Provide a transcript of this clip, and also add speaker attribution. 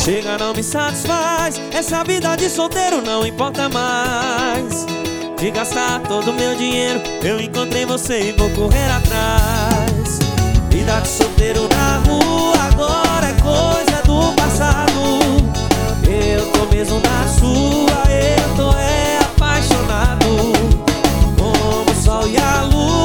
Speaker 1: Chega, não me satisfaz. Essa vida de solteiro não importa mais. De gastar todo o meu dinheiro, eu encontrei você e vou correr atrás. Vida de solteiro na rua agora é coisa do passado. Eu tô mesmo na sua, eu tô apaixonado. Como o sol e a lua.